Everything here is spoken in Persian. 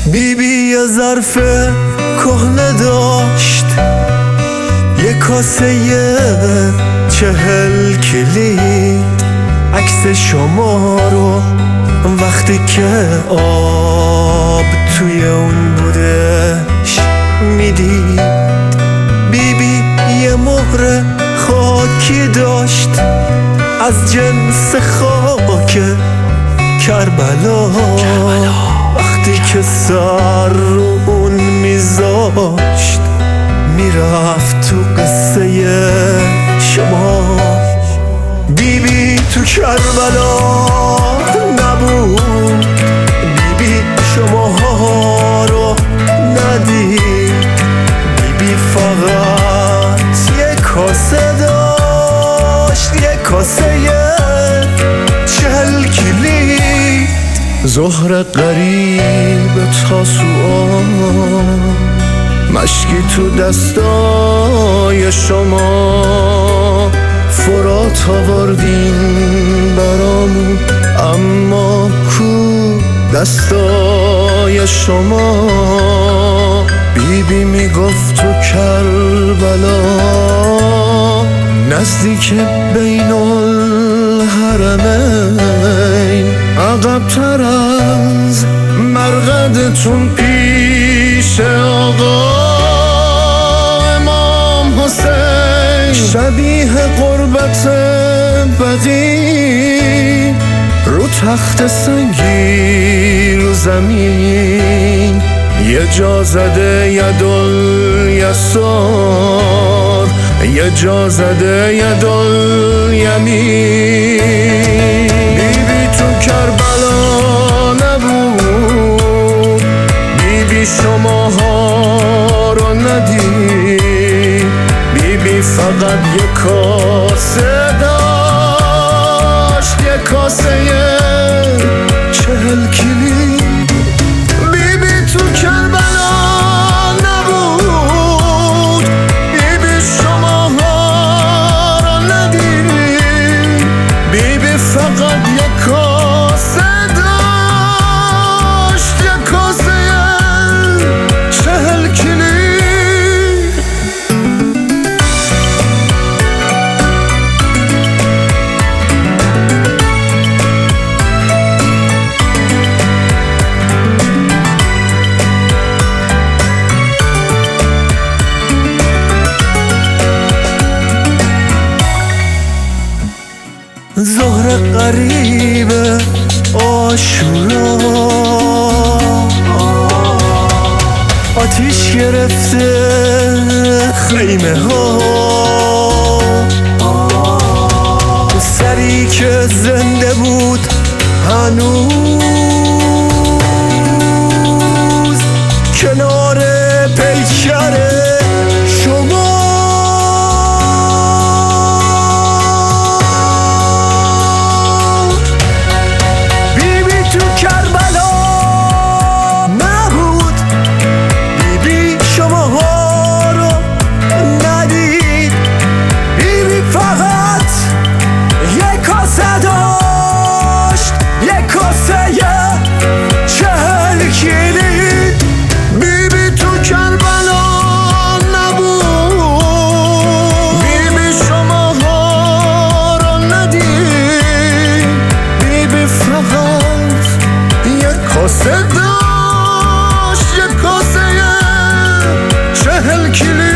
بیبی یه ظرف کهنه داشت، یه کاسه 40 کلید، عکس شما رو وقتی که آب توی اون بودش میدید. بیبی یه مهر خاکی داشت از جنس خاک کربلا، وقتی که سر رو اون میذاشت میرفت تو قصه شما. بیبی تو کربلا نبود، بیبی شماها رو ندید، بیبی فقط یه کاسه داشت، یه کاسه 40 کلید. ظهر قریب تاسوعا، مشکی تو دستای شما، فرات آوردین برامون، اما کو دستای شما. بیبی میگفت تو کربلا نزدیک بین الحرمین، عقب‌تر از مرقدتون پیش آقا امام حسین، شبیه قربت بقی رو تخت سنگی رو زمین، یه جا زده یدالیسار، یه جا زده یدالیمین. بیبی تو کربلا نبود، بیبی شماها رو ندید، بیبی فقط یه کاسه داشت، یه کاسه 40 کلید. بیبی تو کربلا نبود، بیبی شماها رو ندید، بیبی فقط یه کاسه داشت، یه کاسه 40 کلید. ظهر قریب عاشورا، آتیش گرفته خیمه ها، سری که زنده بود هنوز کنار پیکر شما. کاسه داشت، یه کاسه 40 کلید.